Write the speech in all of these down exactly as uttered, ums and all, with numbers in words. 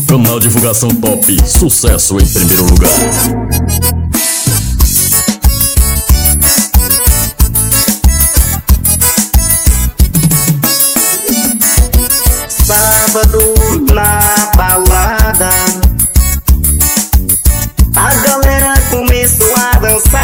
Canal Divulgação Top, sucesso em primeiro lugar. Sábado na balada, a galera começou a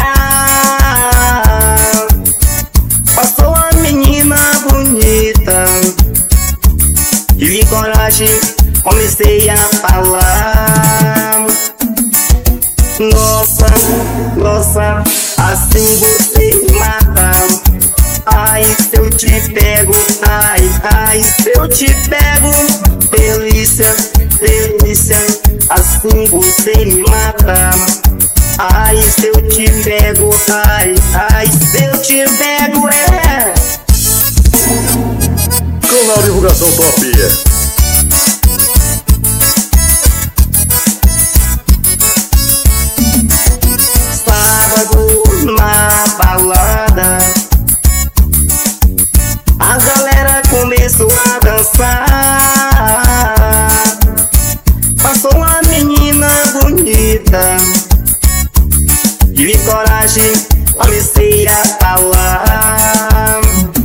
dançar. Passou a menina bonita, tive coragem, comecei a falar. Nossa, nossa, assim você me mata. Ai, se eu te pego, ai, ai, se eu te pego. Delícia, delícia, assim você me mata. Ai, se eu te pego, ai, ai, se eu te pego, é. Canal Divulgação Top. Sábado na balada, a galera começou a dançar. Passou uma menina bonita, tive coragem, comecei a falar.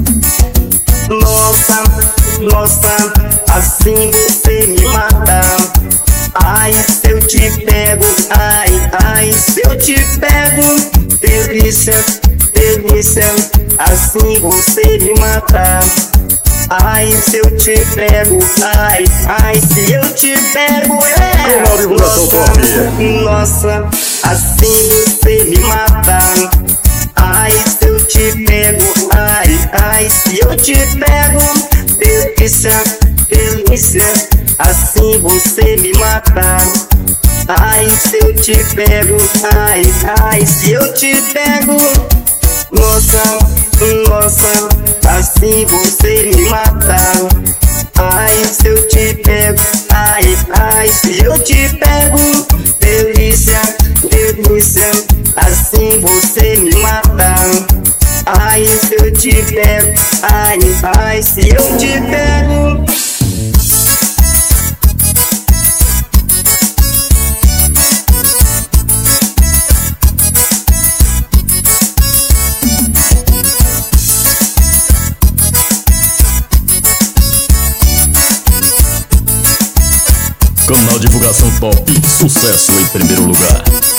Nossa, nossa, assim você me mata. Ai, se eu te pego, ai, ai, se eu te pego. Delícia, delícia, assim você me mata. Ai, se eu te pego, ai, ai, se eu te pego, é. Canal Divulgação Top. Nossa, assim você me mata. Ai, se eu te pego, ai, ai, se eu te pego. Delícia, delícia, assim você me mata. Ai, se eu te pego, ai, ai, se eu te pego. Nossa, nossa, assim você me mata. Ai, se eu te pego, ai, ai, se eu te pego. Delícia, delícia, assim você me mata. Ai, se eu te pego, ai, ai, se eu te pego. Canal Divulgação Top, sucesso em primeiro lugar.